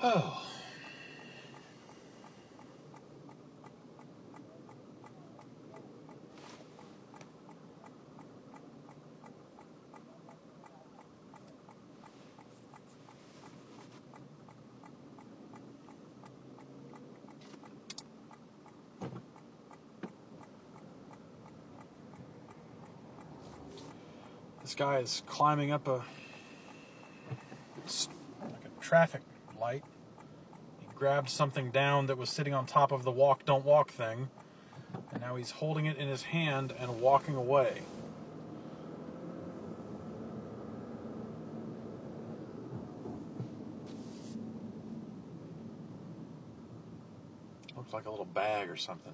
Oh. This guy is climbing up a traffic light. He grabbed something down that was sitting on top of the walk, don't walk thing, and now he's holding it in his hand and walking away. Looks like a little bag or something.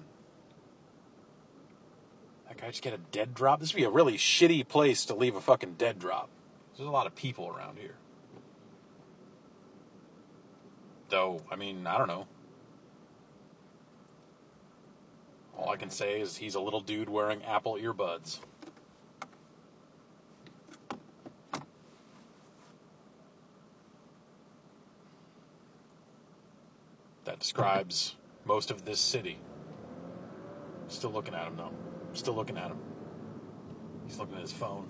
That guy just get a dead drop? This would be a really shitty place to leave a fucking dead drop. There's a lot of people around here. Though, I mean, I don't know. All I can say is he's a little dude wearing Apple earbuds. That describes most of this city. Still looking at him, though. Still looking at him. He's looking at his phone.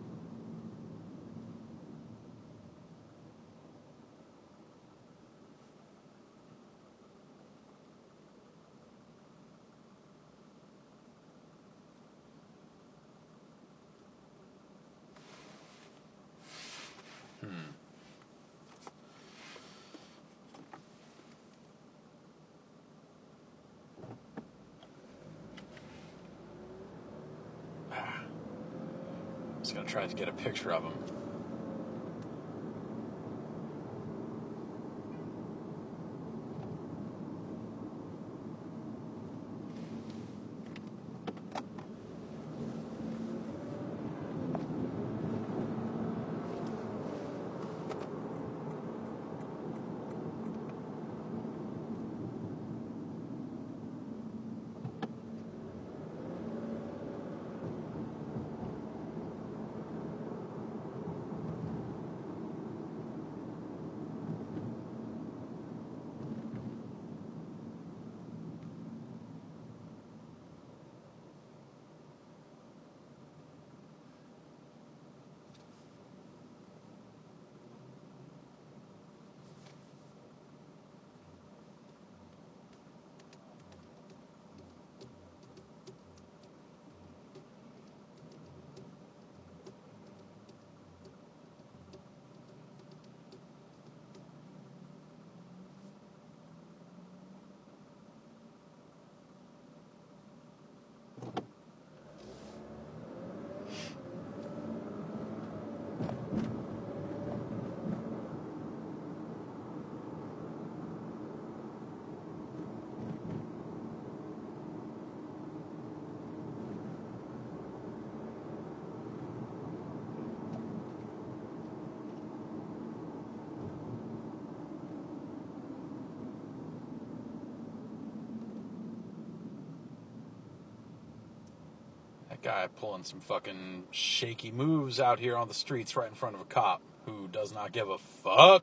Just gonna try to get a picture of him. Guy pulling some fucking shaky moves out here on the streets right in front of a cop who does not give a fuck.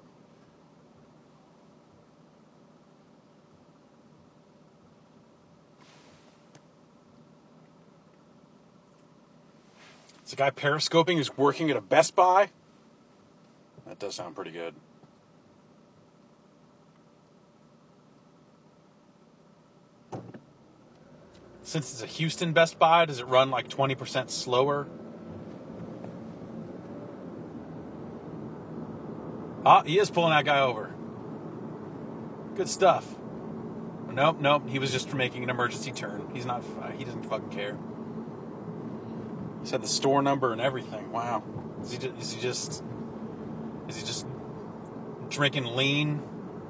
Is the guy periscoping who's working at a Best Buy? That does sound pretty good. Since it's a Houston Best Buy, does it run like 20% slower? Ah, he is pulling that guy over. Good stuff. Nope, he was just making an emergency turn. He doesn't fucking care. He said the store number and everything. Wow. Is he just drinking lean?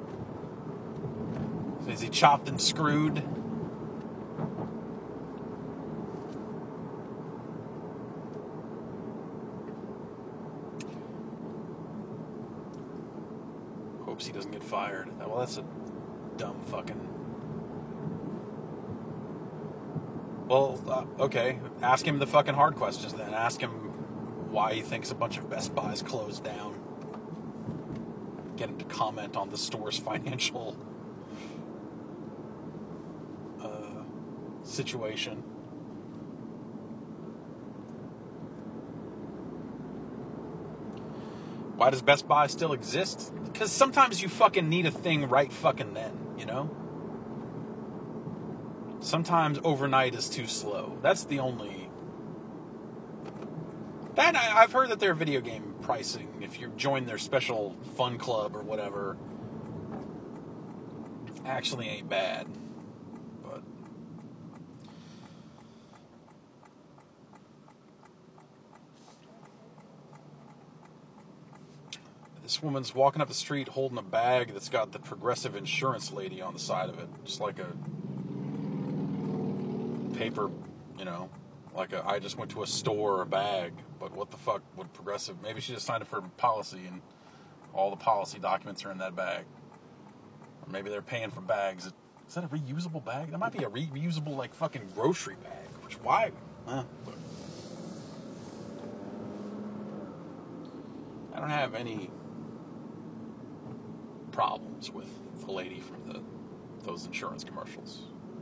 Is he chopped and screwed? Hopes he doesn't get fired. Well, that's a dumb fucking... Well, okay. Ask him the fucking hard questions then. Ask him why he thinks a bunch of Best Buys closed down. get him to comment on the store's financial situation. Why does Best Buy still exist? Because sometimes you fucking need a thing right fucking then, you know? Sometimes overnight is too slow. That's the only... I've heard that their video game pricing, if you join their special fun club or whatever, actually ain't bad. But this woman's walking up the street holding a bag that's got the Progressive Insurance lady on the side of it. Just like a paper, you know, like a I just went to a store bag. But what the fuck would Progressive... Maybe she just signed up for a policy and all the policy documents are in that bag. Or maybe they're paying for bags. Is that a reusable bag? That might be a reusable, like, fucking grocery bag. Which, why? I don't have any problems with the lady from those insurance commercials.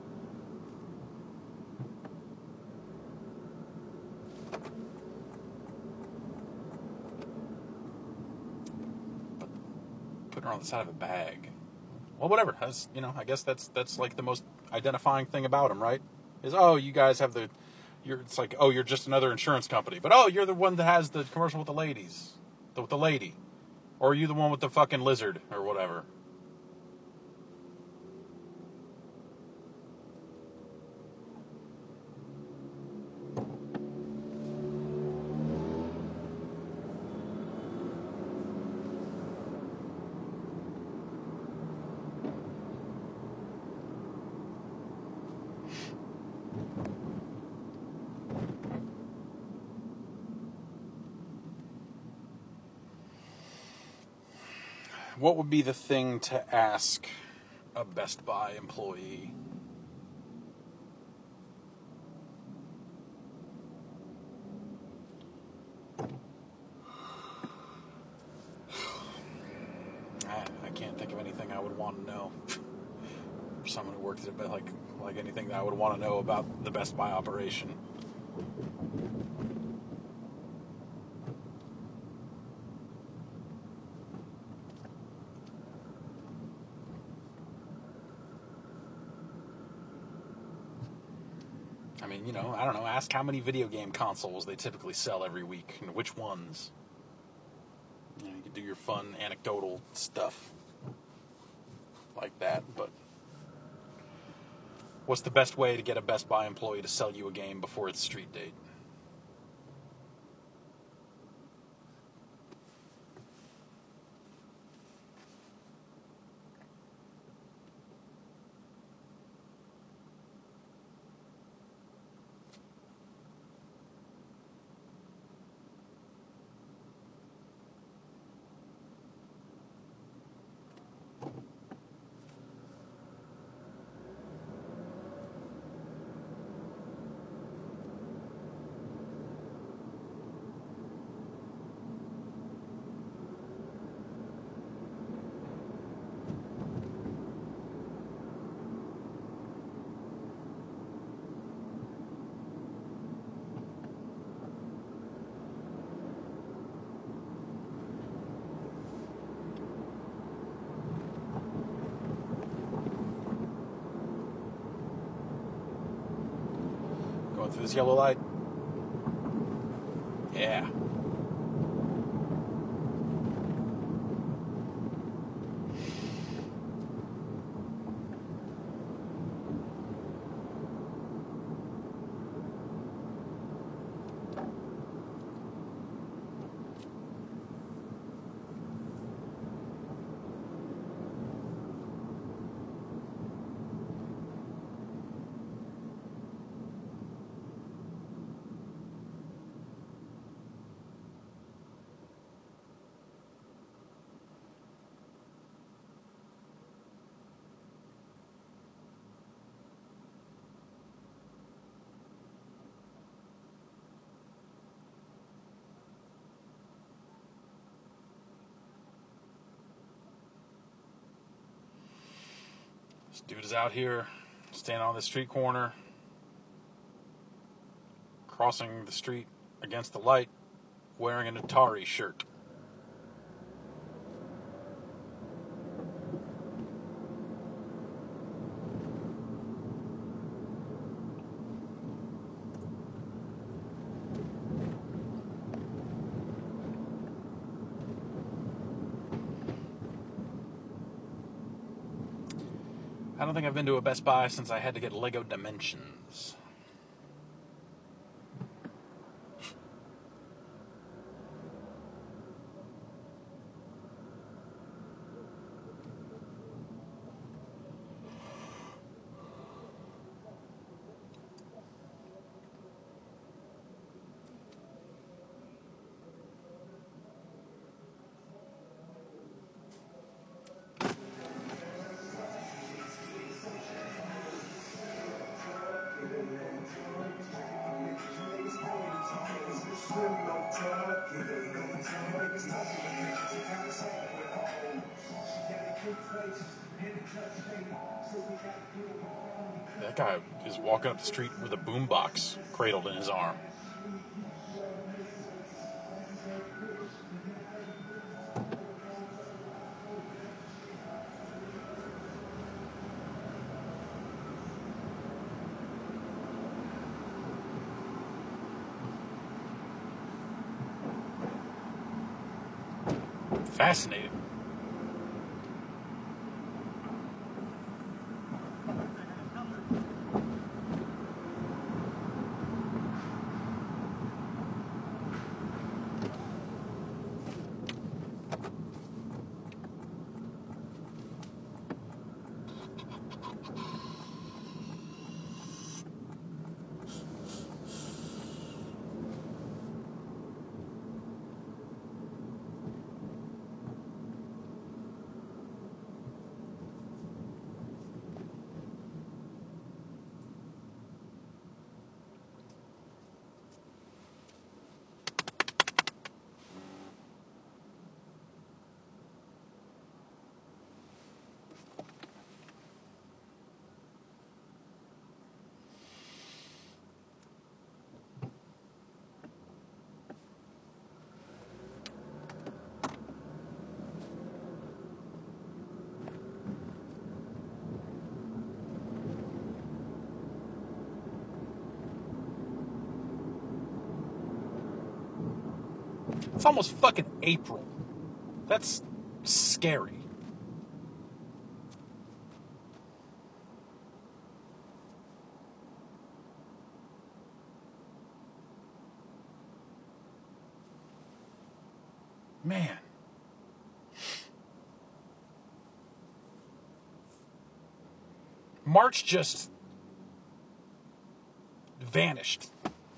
But putting her on the side of a bag... Well, whatever. I guess that's like the most identifying thing about him, right? Is, oh, you guys have it's like, oh, you're just another insurance company. But, oh, you're the one that has the commercial with the ladies. With the lady. Or are you the one with the fucking lizard or whatever? What would be the thing to ask a Best Buy employee? I can't think of anything I would want to know. For someone who works at it, but like anything that I would want to know about the Best Buy operation. I mean, I don't know, ask how many video game consoles they typically sell every week, and which ones. You can do your fun anecdotal stuff like that, but what's the best way to get a Best Buy employee to sell you a game before its street date? Going through this yellow light? Yeah. This dude is out here, standing on the street corner, crossing the street against the light, wearing an Atari shirt. I don't think I've been to a Best Buy since I had to get Lego Dimensions. That guy is walking up the street with a boombox cradled in his arm. Fascinating. It's almost fucking April. That's scary. Man. March just vanished.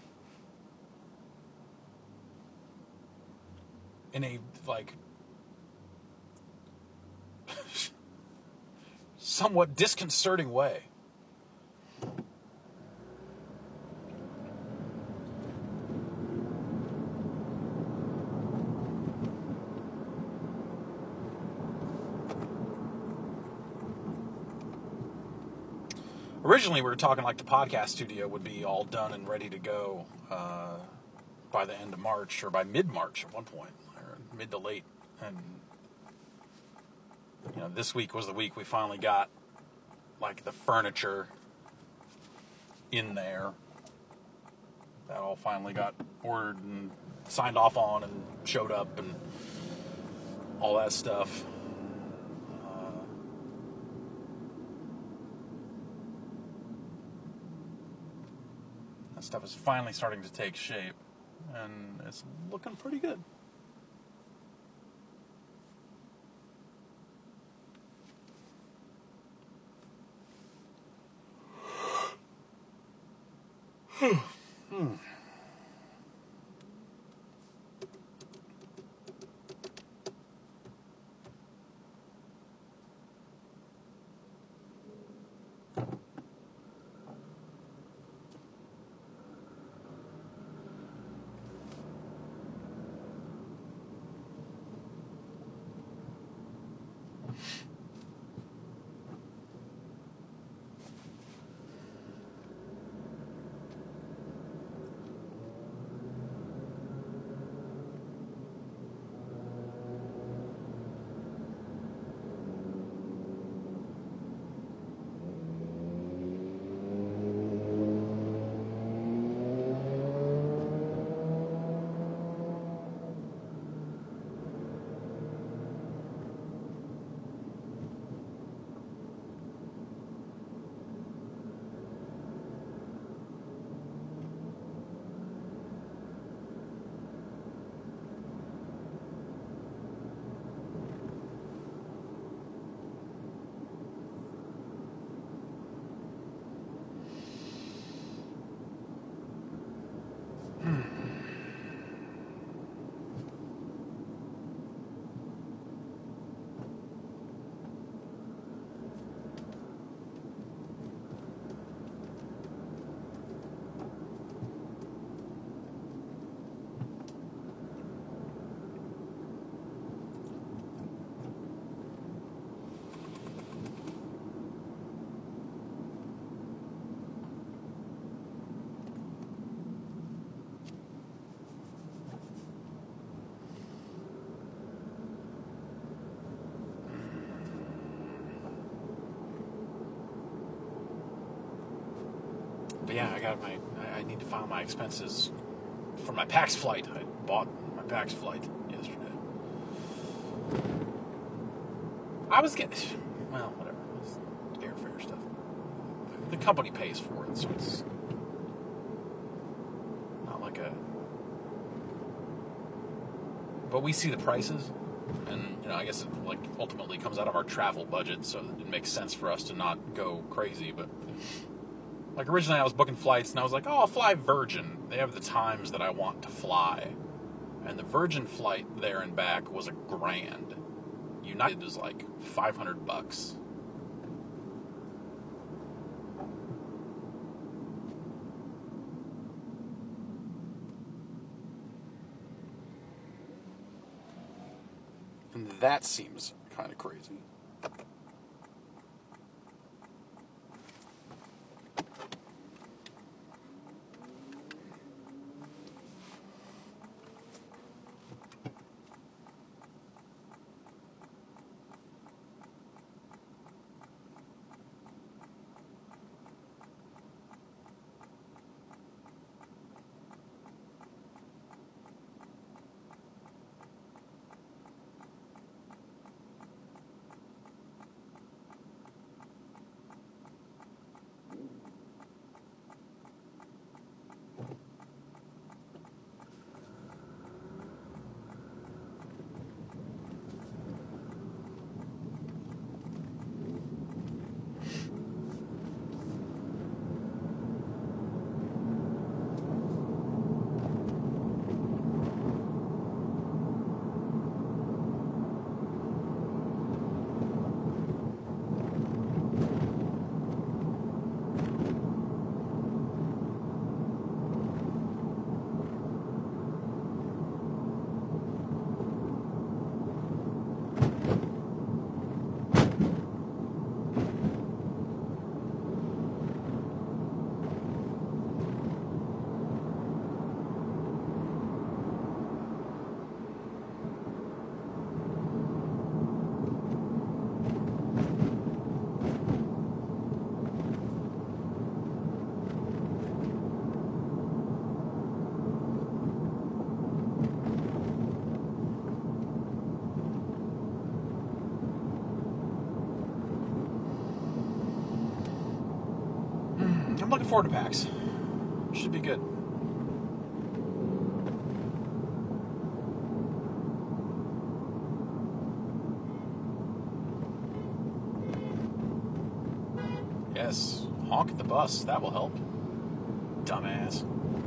In a, like, somewhat disconcerting way. Originally, we were talking like the podcast studio would be all done and ready to go by the end of March, or by mid-March at one point, or mid to late. And, you know, this week was the week we finally got, like, the furniture in there. That all finally got ordered and signed off on and showed up and all that stuff. That stuff is finally starting to take shape, and it's looking pretty good. yeah, I need to file my expenses for my PAX flight. I bought my PAX flight yesterday. I was getting, well, whatever. It's airfare stuff. The company pays for it, so it's not like a. But we see the prices, and I guess it ultimately comes out of our travel budget, so it makes sense for us to not go crazy. But originally, I was booking flights, and I was like, oh, I'll fly Virgin. They have the times that I want to fly, and the Virgin flight there and back was $1,000. United is like $500. And that seems kind of crazy. I'm looking forward to PAX. Should be good. Yes, honk at the bus. That will help. Dumbass.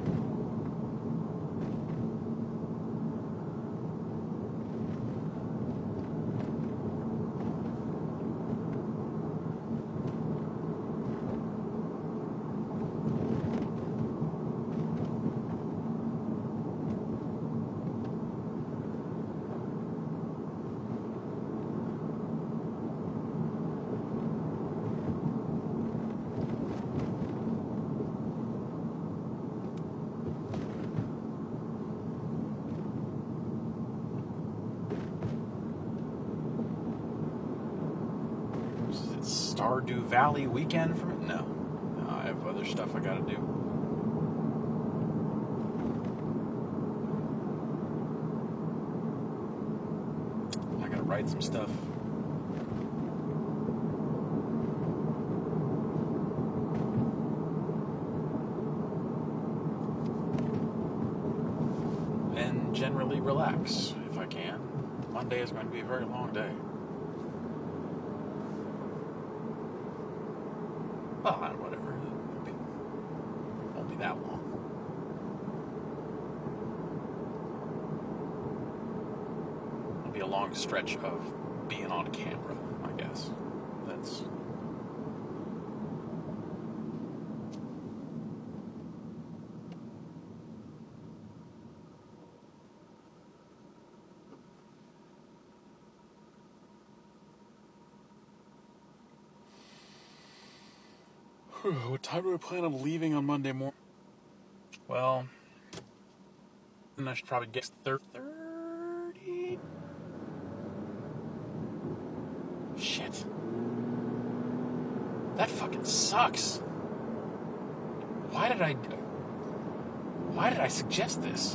Stardew Valley weekend from it? No, I have other stuff I gotta do. I gotta write some stuff. And generally relax if I can. Monday is going to be a very long day. Well, whatever. It won't be that long. It'll be a long stretch of being on camera, I guess. That's... What time do I plan on leaving on Monday morning? Well, then I should probably get 30. Shit. That fucking sucks. Why Why did I suggest this?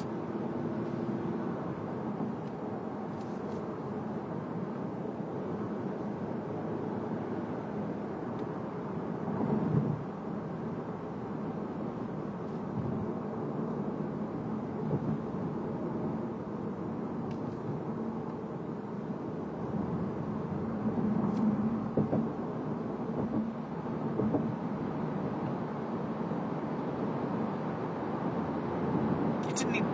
Didn't need.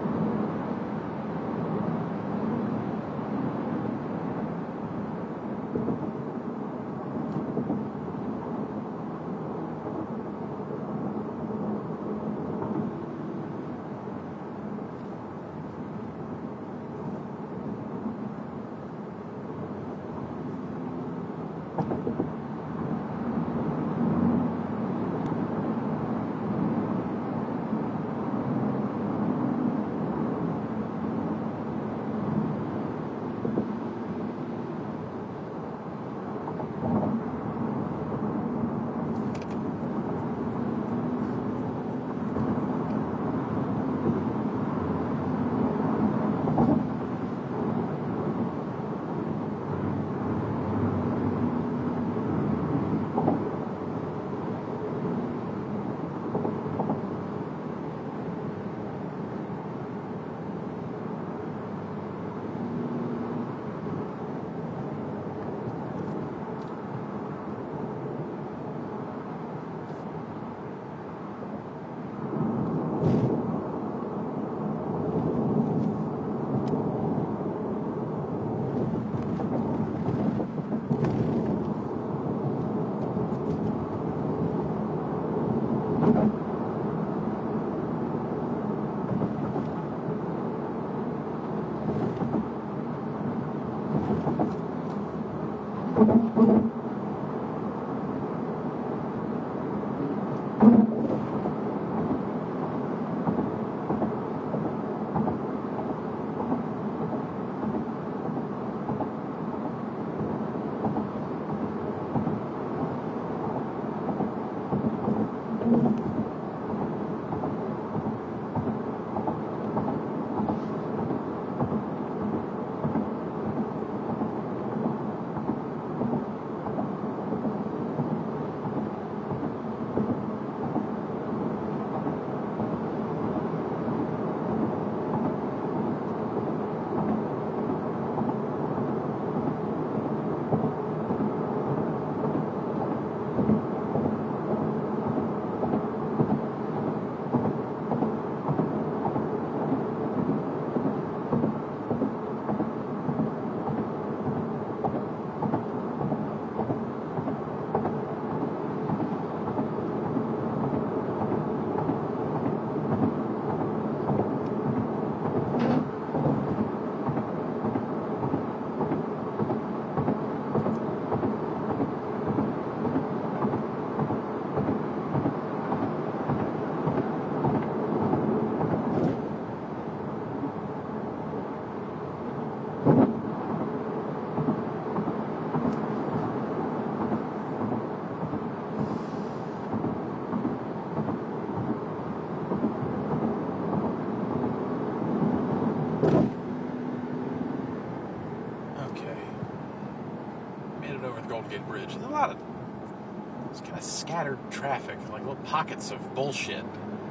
Bridge. There's a lot of it's kind of scattered traffic, like little pockets of bullshit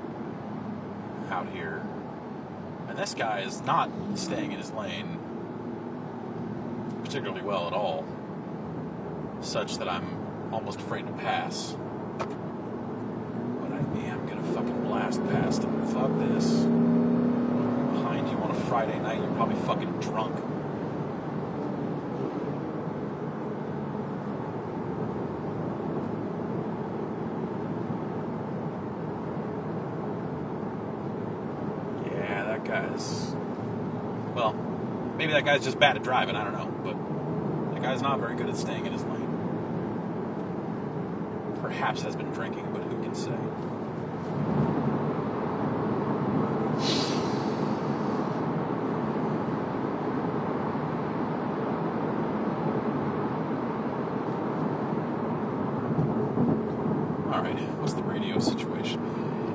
out here. And this guy is not staying in his lane particularly well at all, such that I'm almost afraid to pass. But I am gonna fucking blast past him. Fuck this. Behind you on a Friday night, you're probably fucking drunk. Well, maybe that guy's just bad at driving, I don't know, but that guy's not very good at staying in his lane. Perhaps has been drinking, but who can say? Alright, what's the radio situation?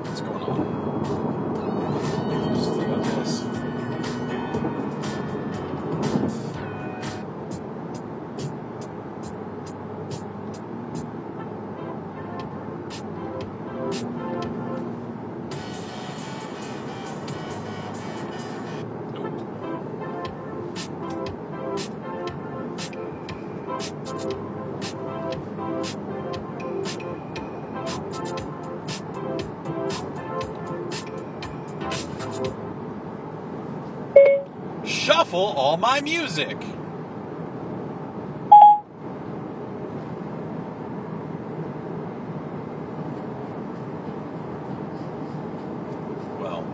shuffle all my music. Well.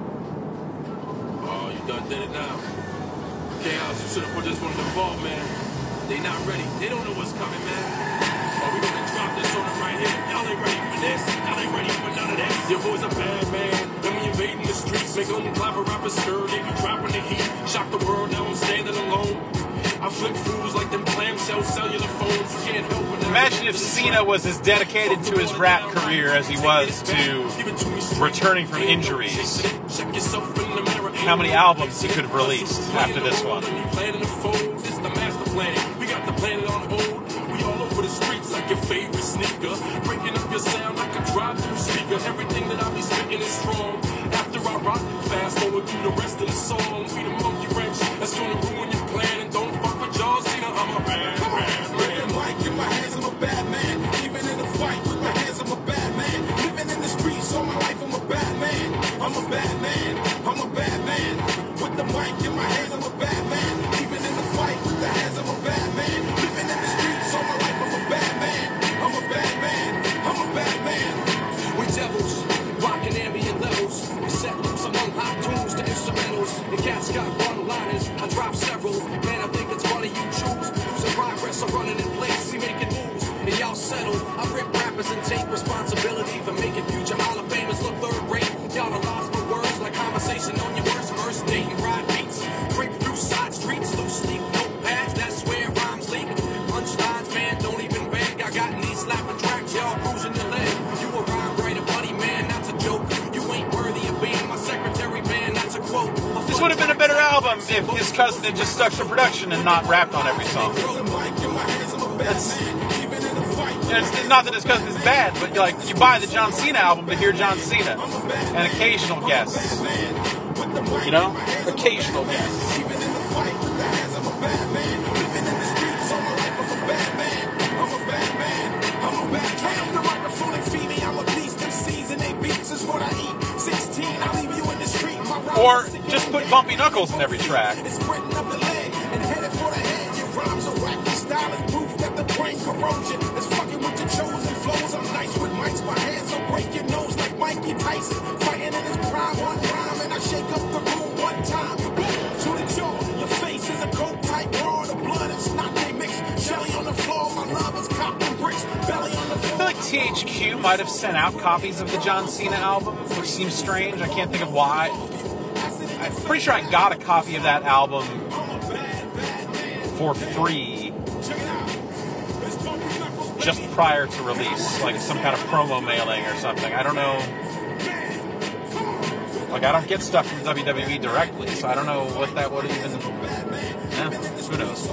Oh, you done did it now. Chaos, you should have put this one in the vault, man. They not ready. They don't know what's coming, man. Oh, we gonna drop this on them right here. Y'all ain't ready for this. Y'all ain't ready for none of this. Your boy's a bad man. Then we invading the streets, make them clap a rapper skirt. They be dropping the heat. Shock the world, now I'm standing alone. I flip fools like them clamshell cellular phones. You can't help it. Imagine if Cena was as dedicated to his rap career as he was to returning from injuries. How many albums he could have released after this one. It's the master plan. We got the planet on hold. We all over the streets like your favorite sneaker. Breaking up your sound like a drive-through speaker. Everything that I be spitting is strong. After I rock, fast forward through the rest of the song. We the monkey wrench that's gonna ruin your plan. And don't fuck with John Cena. I'm a bad man. With the mic in my hands, I'm a bad man. Even in a fight with my hands, I'm a bad man. Living in the streets all my life, I'm a bad man. I'm a bad man. I'm a bad man. With the mic in my hands, I'm a bad man. Even in the fight with the hands, I'm a bad man. Living in the streets all my life, I'm a bad man. I'm a bad man. I'm a bad man. We devils, rocking ambient levels. We set loops among hot tunes to instrumentals. The cats got one-liners, I drop several. Man, I think it's funny you choose. Losing progress or running in place, we making moves. And y'all settle. I rip rappers and take responsibility for making future Hall of Famers look third rate. Y'all are lost for words like conversation on your worst verse. Dating ride beats, creep through side streets, loose leaf notepads. That's where rhymes leak. Punchlines, man, don't even beg. I got knee slapping tracks, y'all bruising your leg. You a rhyme writer, buddy, man, that's a joke. You ain't worthy of being my secretary, man, that's a quote. This would have been a better album if his cousin had just stuck to production and not rapped on every song. It's not that his cousin is bad, but like you buy the John Cena album to hear John Cena and occasional guests. You know? Occasional guests. Or just put Bumpy Knuckles in every track. Corrosion is fucking with your chosen flows. I'm nice with mics, my hands will break your nose like Mikey Tyson. Fighting in his prime, one rhyme, and I shake up the room one time. To the jaw, your face is a coke type raw. The blood and snot they mix. Shelly on the floor, my love is copping bricks. Belly on the floor. I feel like THQ might have sent out copies of the John Cena album, which seems strange. I can't think of why. I'm pretty sure I got a copy of that album for free just prior to release, like some kind of promo mailing or something. I don't know. Like, I don't get stuff from WWE directly, so I don't know what that would even... who knows?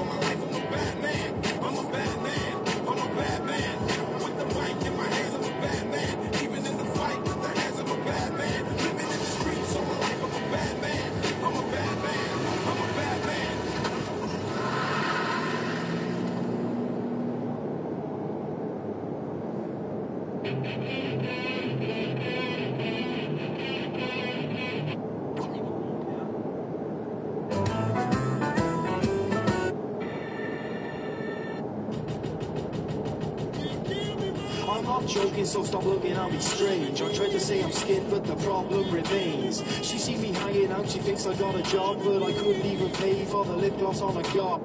I'm not joking, so stop looking at me strange. I tried to say I'm skint, but the problem remains. She see me hanging out, she thinks I got a job, but I couldn't even pay for the lip gloss on a gob.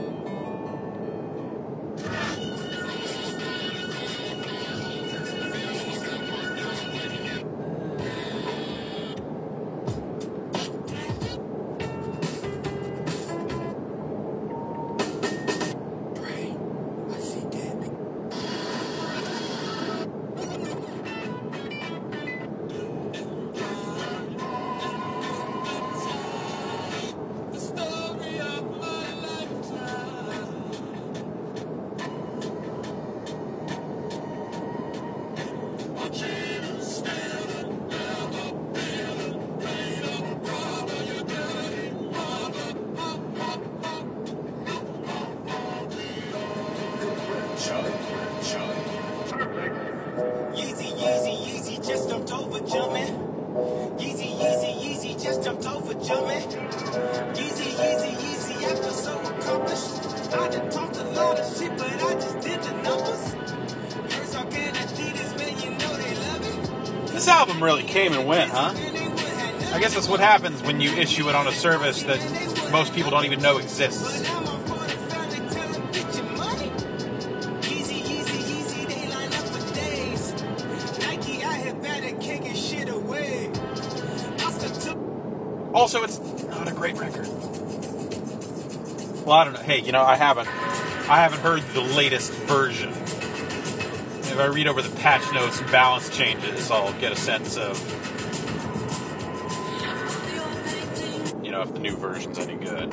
Yeezy, just jumped over jumping. Yeezy, just jumped over jumping. Yeezy, shit, but I just did the numbers. First I get Adidas, man, you know they love it. This album really came and went, huh? I guess that's what happens when you issue it on a service that most people don't even know exists. Also, it's not a great record. Well, I don't know. Hey, I haven't heard the latest version. If I read over the patch notes and balance changes, I'll get a sense of, if the new version's any good.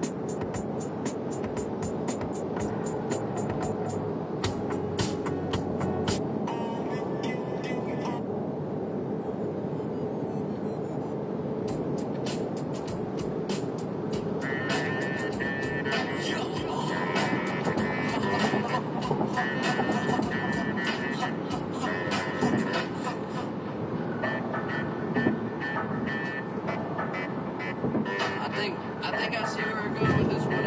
I think I see where we're going with this one.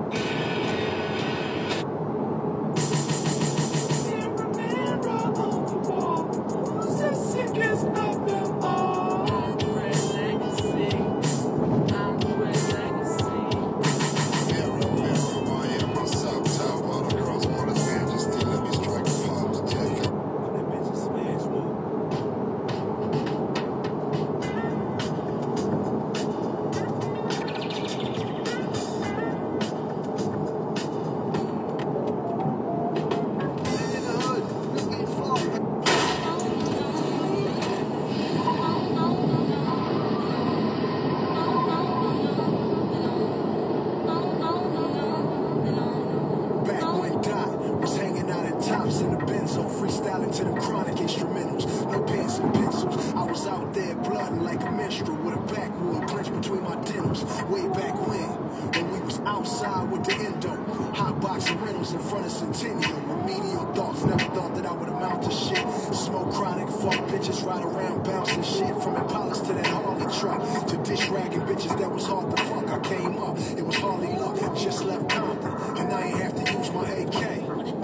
freestyling to the chronic instrumentals. No pens and pencils. I was out there blooding like a minstrel with a backwood clenched between my denims. Way back when we was outside with the endo. Hot boxing rentals in front of Centennial. Remedial thoughts, never thought that I would amount to shit. Smoke chronic, fuck bitches, ride around bouncing shit. From Impalas to that Harley truck. To dish ragging bitches that was hard to fuck. I came up, it was hardly luck. Just left Compton, and I ain't have to use my AK.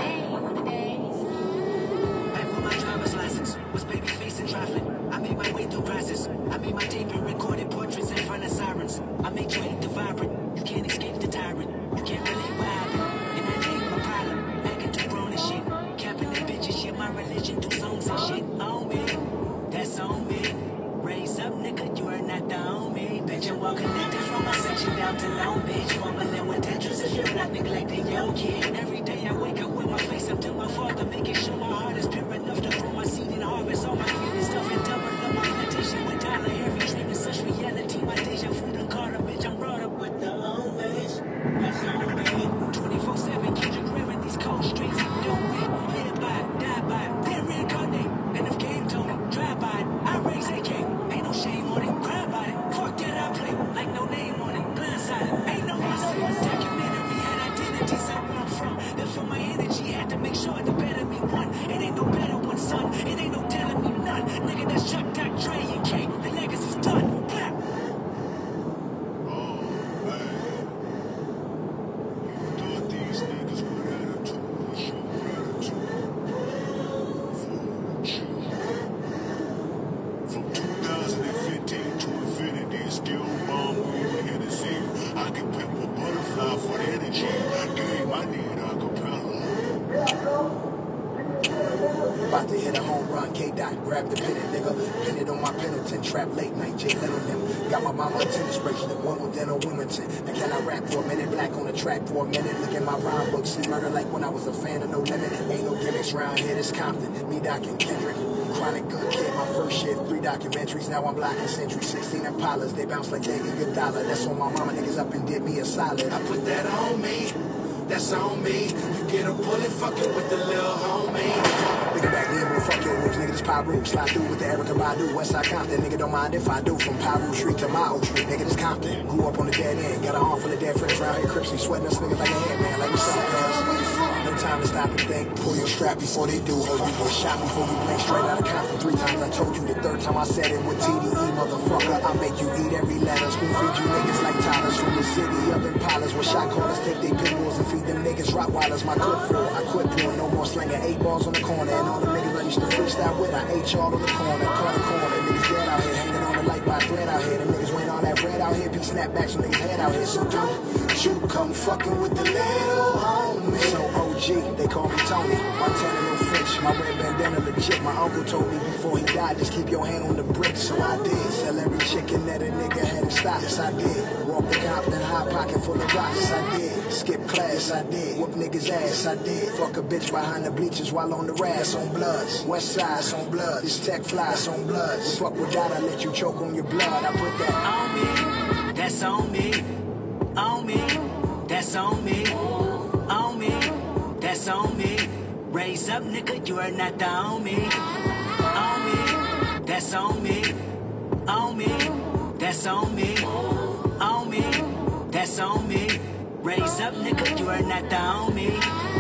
I made my way through process. I made my debut, recorded portraits in front of sirens. I made trade the vibrant. You can't escape the tyrant. You can't relate what happened. And that ain't my problem. Acting too grown and shit. Capping the bitches, shit my religion, do songs and shit. On me, that's on me. Raise up, nigga, you are not the homie. Bitch, I'm well connected from my section down to Long Beach. Fumbling with Tetris if you're not neglecting your kid. Every day I wake up with my face up to my father, making sure my heart is pure enough to grow my seed and harvest all my green stuff and double up my plantation with dollar heavy dreaming such reality. My deja vu done caught a bitch, I'm brought up with the homies. That's on me. 24/7, Kendrick River, these cold streets. Don't wait, live by it, die by it, then reincarnate. And if game told me, drive by it, I raise AK. Ain't no shame on it, cry about it. Fuck that, I play like no name on it. Blindsided, ain't no one say. Documentary had identities I where I'm from. Therefore my energy had to make sure the better me won. It ain't no better one, son. It ain't no telling me none. Nigga, that's Chuck, Doc, Dre, and K. The legacy's done. Clap. About to hit a home run, K-Dot, grab the pennant, nigga. Pin it on my penitent, trap late night, Jay Leno them. Got my mama a tennis bracelet, Wimbledon or Wilmington. Now can I rap for a minute, black on the track for a minute? Look at my rhyme book, see murder like when I was a fan of No Limit. Ain't no gimmicks round here, this Compton, me, Doc, and Kendrick. Chronic good kid, my first shit, 3 documentaries, now I'm blocking centuries, 16 Impalas, they bounce like they get a dollar. That's on my mama, niggas up and did me a solid. I put that on me. That's on me. You get a bullet fucking with the little homie. Nigga back then, boy, fuck your rules. Nigga, this Pyru. Slide through with the Erica Badu. Westside Compton. Nigga, don't mind if I do. From Pyru Street to my old street. Nigga, this Compton. Grew up on the dead end. Got an arm full of dead friends around here. Cripsy sweating us niggas like a head man. Like, what's up, cuz? No time to stop and think. Pull your strap before they do. Or you get shot before you blink straight out of Compton. 3 times I told you. The 3rd time I said it with TDE, motherfucker. I make you eat every letter. Spoon feed you niggas like Tyler's from the city of Impalas. Where shot callers take they pit bulls and feed them niggas Rottweilers, my clip full. I quit doing no more slanging 8 balls on the corner. And all the niggas I used to freestyle with, I ate y'all on the corner. Caught a corner, niggas dead out here, hanging on the light by a thread out here. Them niggas went all that red out here, be snapbacks from niggas head out here. So don't you come fucking with the little homie. So OG, they call me Tony. Montana, no French, my red bandana legit. My uncle told me before he died, just keep your hand on the brick. So I did. Sell every chicken that a nigga had in stock. Yes, I did. Walk the Compton, high pocket full of rocks. Yes, I did. Skip class, I did. Whoop niggas' ass, I did. Fuck a bitch behind the bleachers while on the rass on bloods. West side on blood. This tech flies on bloods. Fuck with that, I let you choke on your blood. I put that On me, that's on me. On me, that's on me. On me, that's on me. Raise up, nigga, you are not the on me. On me, that's on me. On me, that's on me. On me, that's on me. Raise up, nigga, you are not the on me.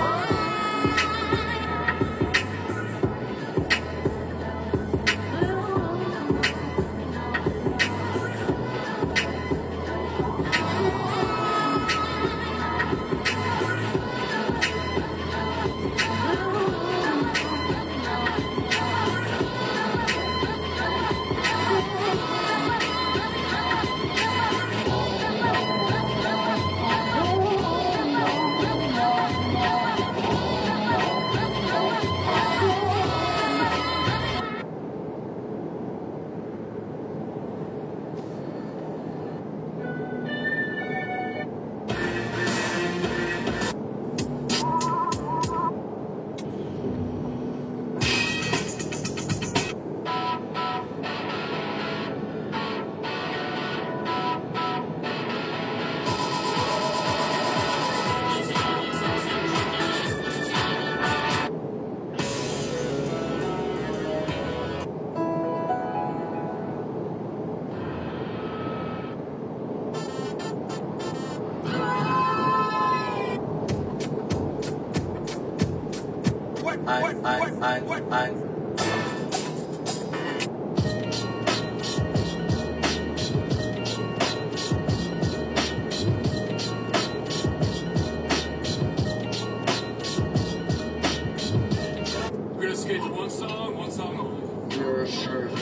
We're gonna schedule one song only.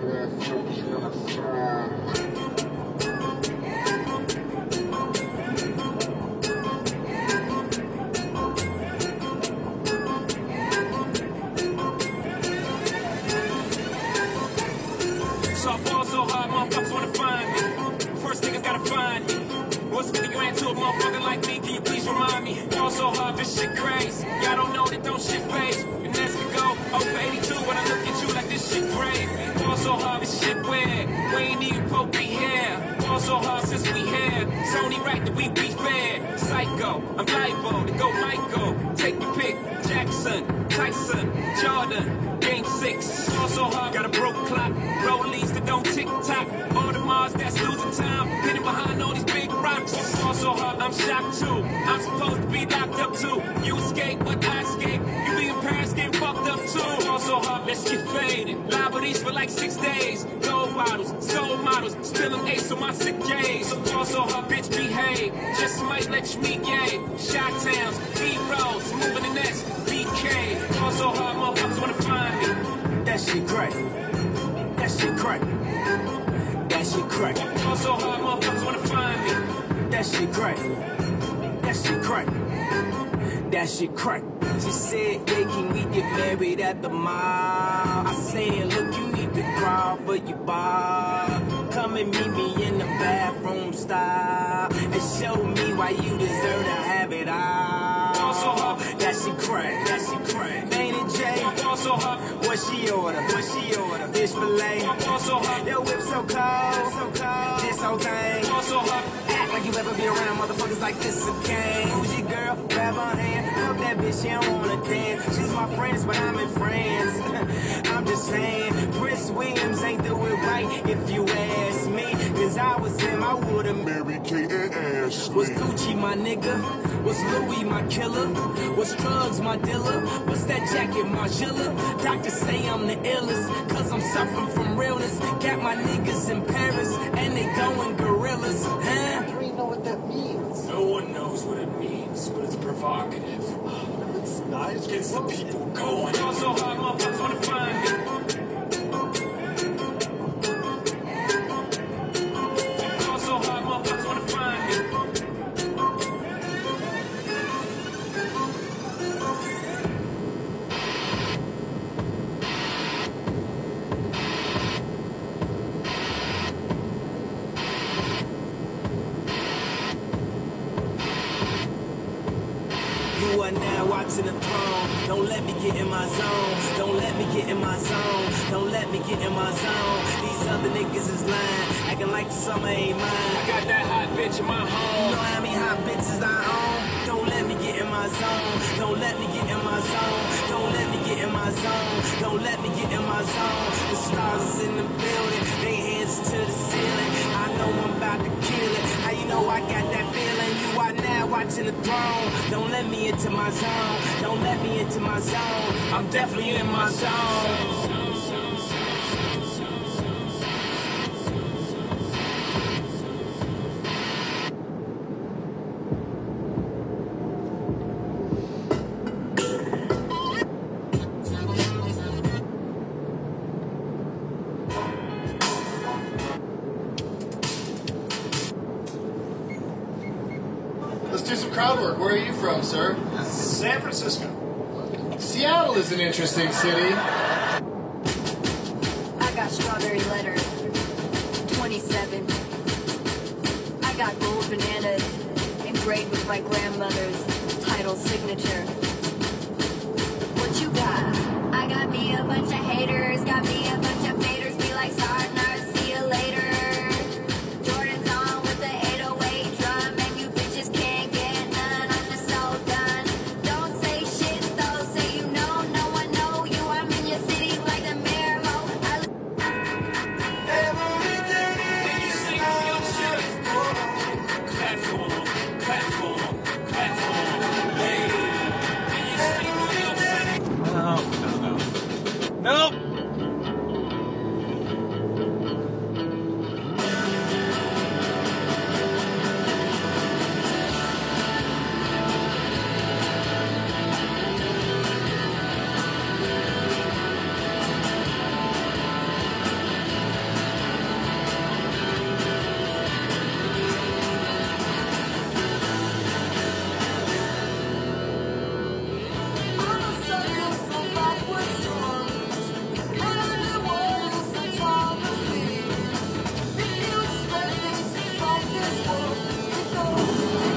So I fall so hard, motherfuckers wanna find me. First niggas gotta find me. What's 50 grand to a motherfucker like me? Can you please remind me? Fall so hard, this shit crazy. Y'all don't know that don't shit phase. Your next could go over 82 when I look at you like this shit great. Fall so hard, this shit weird. We ain't even supposed to be here. Fall so hard since we here. It's only right that we be fair. Psycho, I'm liable to go Michael. Take your pick. Jackson, Tyson, Jordan. Game 6. Fall so hard, got a broke clock. Rollies that don't tick tock. All the Mars that's losing time. Hidden behind all these big rocks. Fall so hard, I'm shocked too. I'm supposed to be locked up too. You escape, but I escape. You be in Paris getting fucked up too. Fall so hard, let's get faded. Liberties for like 6 days. Gold bottles, soul models. Still an ace on my sick days. Fall so hard, bitch, behave. Just might let you meet gay. Shot towns, B-rolls, moving the next. BK. Fall so hard, motherfuckers wanna find me. That shit crack. That shit crack. That shit crack. Fall so hard, motherfuckers wanna find me. That shit crack. That shit crack. That shit crack. She said, yeah, can we get married at the mall? I said, look, you need to crawl for your bar. Come and meet me in the bathroom style and show me why you deserve to have it all. Fall so hard. That shit crack. That shit crack. Ain't it, Jay? Fall so hard. What she order? What she order? Fish fillet. Fall so hard. Your whip so cold. So cold. This whole thing. Fall so hard. Act like you ever be around motherfuckers like this again. Who's your girl? Grab her hand. Fuck that bitch, she don't wanna dance. She's my friends, but I'm in France. I'm just saying, Prince Williams ain't do it right if you ask me. Cause I was him, I would've Mary Kate and Ashley. Was Gucci my nigga? Was Louis my killer? Was drugs my dealer? Was that jacket my chiller? Doctors say I'm the illest, cause I'm suffering from realness. Got my niggas in Paris, and they going gorillas, huh? I don't even know what that means. No one knows what it means, but it's provocative. guys. Gets the people going. Y'all so hot, motherfuckers wanna find me. Y'all so hot, motherfuckers wanna find me. You are now watching the throne. Don't let me get in my zone. Don't let me get in my zone. Don't let me get in my zone. These other niggas is lying, acting like the summer ain't mine. I got that hot bitch in my You home. know how many hot bitches I own? Don't let me get in my zone. Don't let me get in my zone. Don't let me get in my zone. Don't let me get in my zone. The stars is in the building. They hands to the ceiling. I know I'm about to kill it. How you know I got that feeling? You are now watching the throne. Don't let me into my zone. Don't let me into my zone. I'm definitely in my zone. Let's do some crowd work. Where are you from, sir? San Francisco. Seattle is an interesting city. I got strawberry letter 27. I got gold bananas engraved with my grandmother's title signature. What you got? I got me a bunch of haters, got me a bunch of faders, be like Sarnar, see you later. Jordan's on with the 808 drum, and you bitches can't get none. I'm just so done. Don't say shit though, say you know, no one know you. I'm in your city like the mayor. Ho, When you sing on your shit. Platform, platform, platform. Hey. When you sing on your shit. No. Nope. I'm a sucker for backwards drums. Heavenly walls photography. If you expect things from this world, ignore.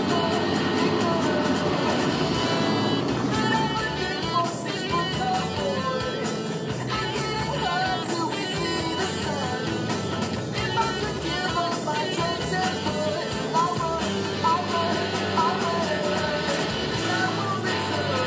And I'm looking for 6 foot tall boys. I get high till we see the sun. If I'm to give up my drugs and boys, I'll run. And I will return.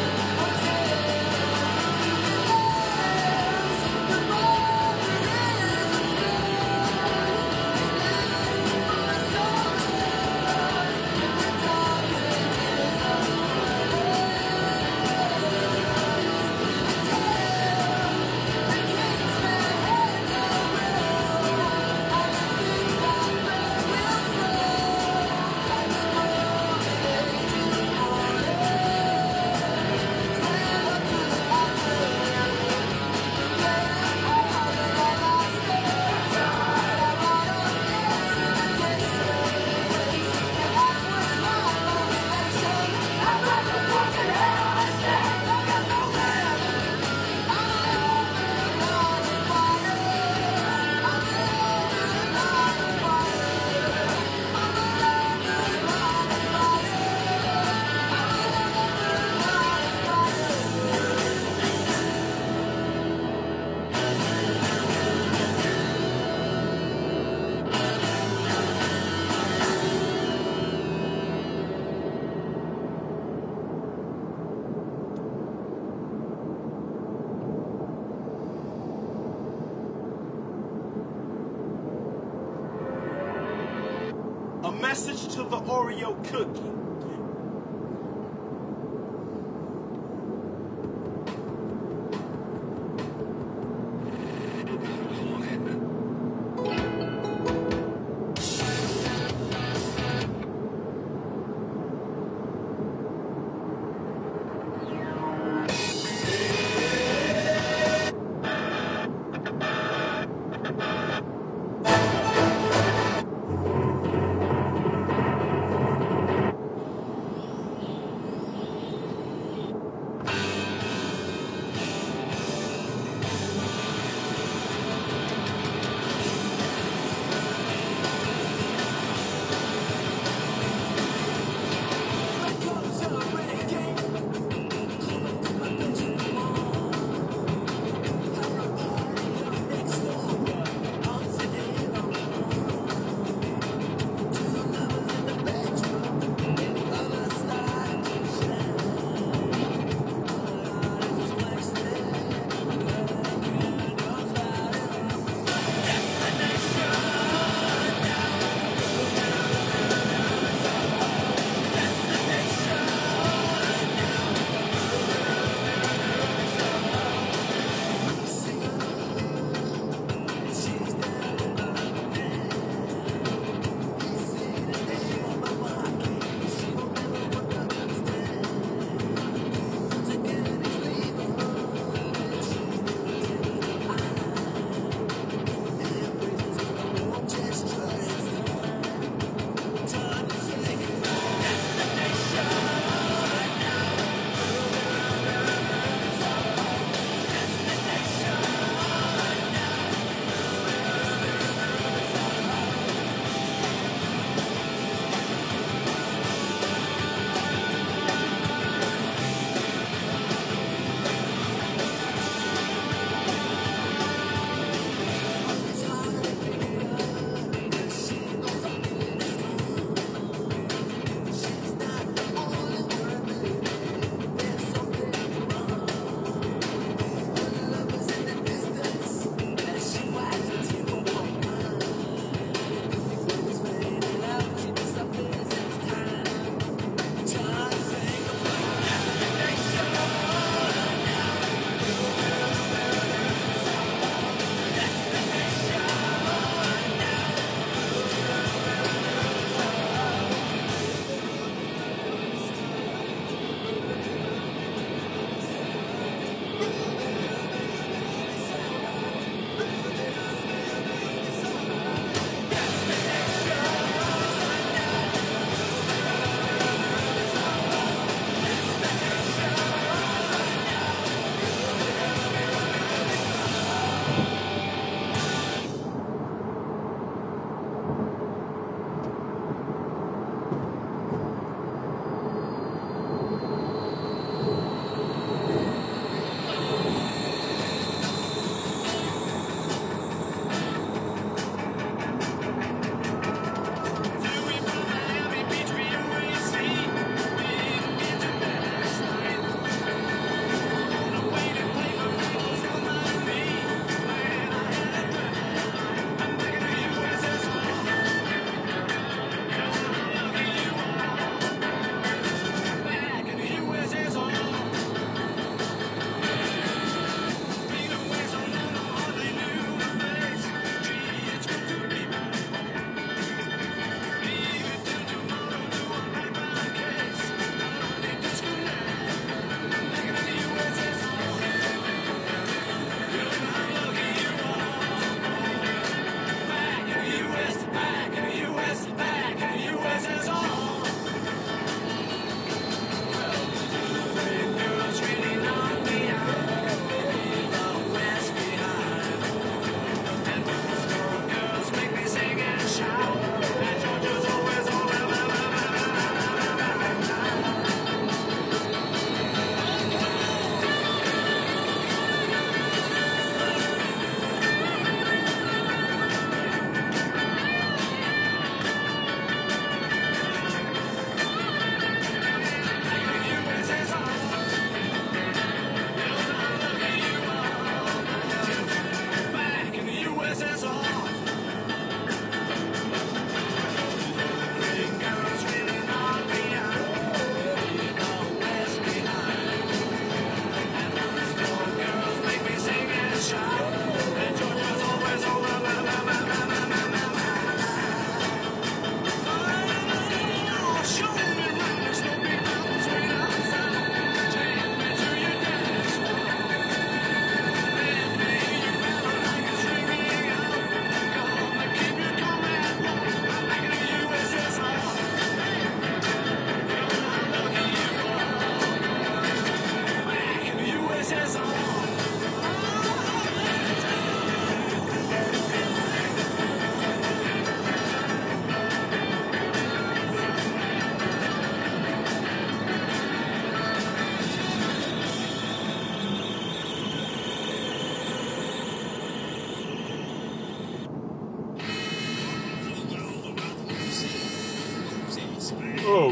A message to the Oreo cookie.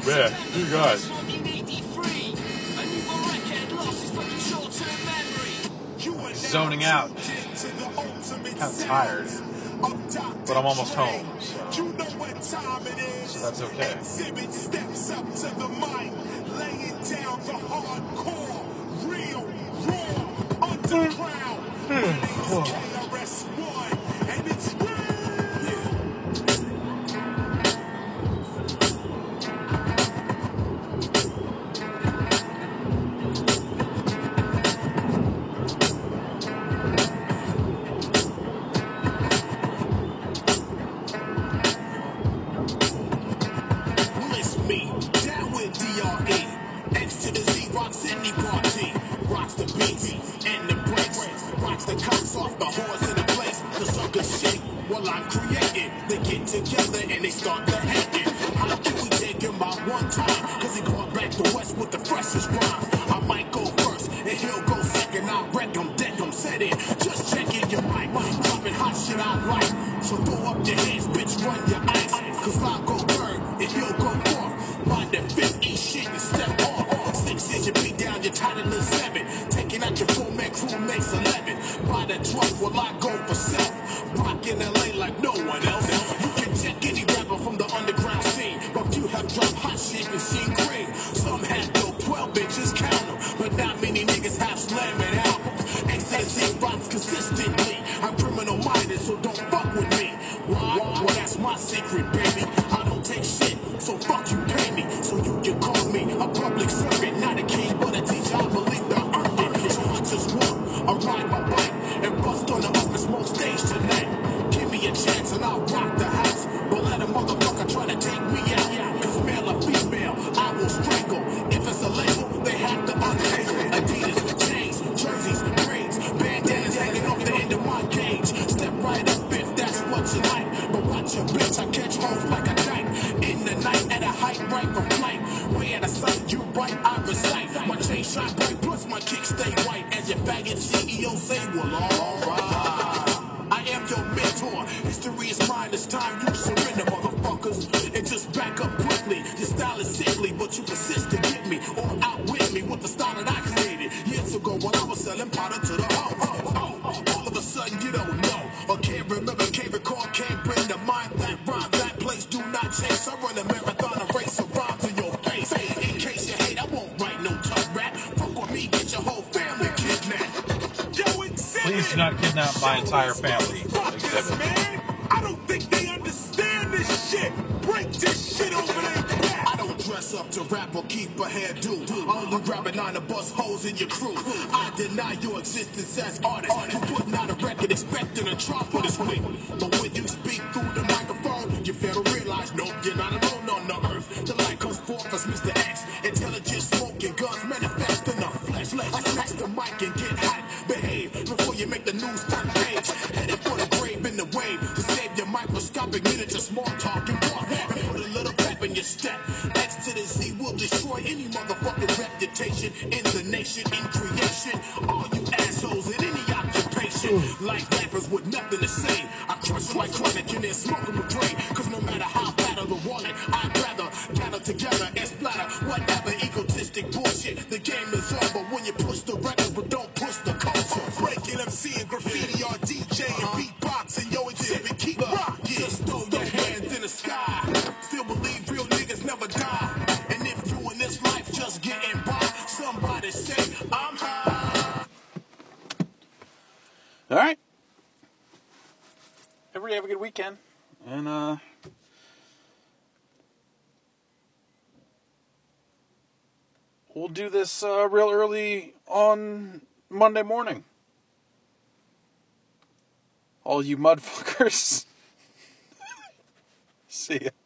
man, you guys. Zoning out. Kind of tired. But I'm almost home, so that's okay. Steps up to the mic, laying down the hardcore, real, raw, underground. My name is KRS-One, and it's real. Together and they start to hate it. How can we take him out one time? Cause he going back to West with the freshest rhyme. I might go first and he'll go second. I'll wreck him, deck him, set it. Just checking your mic. Dropping hot shit I like. So throw up your hands, bitch, run your ice. Cause I'll go third and he'll go fourth. By the fifth, eat shit and step off. 6 is your beat down, you're tighter than 7. Taking out your 4-man crew makes 11. By the 12th, well I go for self. Rockin' LA like no one else. Check any rapper from the underground scene, but you have dropped hot shit and seen green. Some have dope 12 bitches, count them, but not many niggas have slamming albums. XZ rocks consistently. I'm criminal minded, so don't fuck with me. Why? Well, that's my secret, baby. I don't take shit, so fuck you, pay me. So you can call me a public servant, not a king, but a teacher. I believe I earned it. So I just walk, I ride my bike, and bust on the upper smoke stage tonight. Give me a chance and I'll rock the house. But let a motherfucker try to take me out. Cause male or female, I will strangle. If it's a label, they have to untangle. Adidas, chains, jerseys, braids, bandanas hanging off the end of my gauge. Step right up if that's what you like. But watch your bitch, I catch hoes like a knife. In the night, at a height, right from flight. Way at a sight, you right, I recite. My chain shine bright, plus my kicks stay white. As your faggot CEO say, well, alright. I am your mentor. History is mine. It's time you surrender, motherfuckers. And just back up quickly. Your style is sickly, but you persist to get me or outwit me with the style that I created years ago when I was selling powder to the hoe. All of a sudden you don't know or can't remember, can't recall, can't bring to mind that rhyme, that place. Do not chase. I run a marathon, a race of rhymes in your face. In case you hate, I won't write no tough rap. Fuck with me, get your whole family kidnapped. Please do not kidnap my entire family. Exhibit. Man, I don't think they understand this shit. Break this shit over their back. I don't dress up to rap or keep a hairdo. I only grab a 9 to bust holes in your crew. I deny your existence as artist. You putting out a record expecting a drop for this week. But when you speak through the microphone, you fail to realize, nope, you're not alone on the earth. The light comes forth as Mr. X. Intelligent smoking guns manifest in the flesh. I snatch the mic and get hot. Behave before you make the news front page. Headed for the grave in the wave to save your microscopic miniature small talk and walk. And put a little pep in your step. X to the Z will destroy any motherfucking reputation in the nation, in creation. All you assholes in any occupation. Like rappers with nothing to say. I crush like chronic and then smoke them with Dre. Cause no matter how fat of the wallet, I'd rather gather together and splatter whatever egotistic bullshit. The game is over when you push the record, but don't push the culture. Breaking MC and graffiti or DJ and beatboxing. Yo, exhibit, keep rocking. Just throw your hands in the sky. Still believe real niggas never die. And if you in this life just getting by, somebody say I'm high. All right. Everybody have a good weekend. And, we'll do this real early on Monday morning. All you mudfuckers. See ya.